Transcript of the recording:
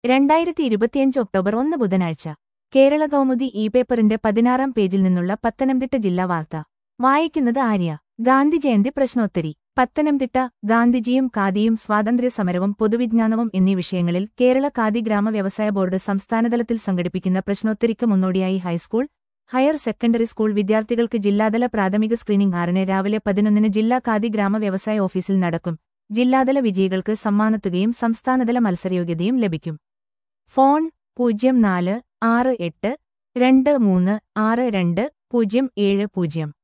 2025 October 1 ബുധനാഴ്ച കേരള കൗമുദി പേപ്പറിന്റെ 16-ാം പേജിൽ നിന്നുള്ള പത്തനംതിട്ട ജില്ലാ വാർത്ത വായിക്കുന്നത് ആര്യ. ഗാന്ധി ജയന്തി പ്രശ്നോത്തരി. പത്തനംതിട്ട. ഗാന്ധിജിയും ഖാദിയും സ്വാതന്ത്ര്യസമരവും പൊതുവിജ്ഞാനവും എന്നീ വിഷയങ്ങളിൽ കേരള ഖാദി ഗ്രാമ വ്യവസായ ബോർഡ് സംസ്ഥാനതലത്തിൽ സംഘടിപ്പിക്കുന്ന പ്രശ്നോത്തരിക്ക് മുന്നോടിയായി ഹൈസ്കൂൾ, ഹയർ സെക്കൻഡറി സ്കൂൾ വിദ്യാർത്ഥികൾക്ക് ജില്ലാതല പ്രാഥമിക സ്ക്രീനിംഗ് 6-ന് രാവിലെ 11-ന് ജില്ലാ ഖാദി ഗ്രാമ വ്യവസായ ഓഫീസിൽ നടക്കും. ജില്ലാതല വിജയികൾക്ക് സമ്മാനത്തുകയും സംസ്ഥാനതല മത്സരയോഗ്യതയും ലഭിക്കും. ഫോൺ 0468236270.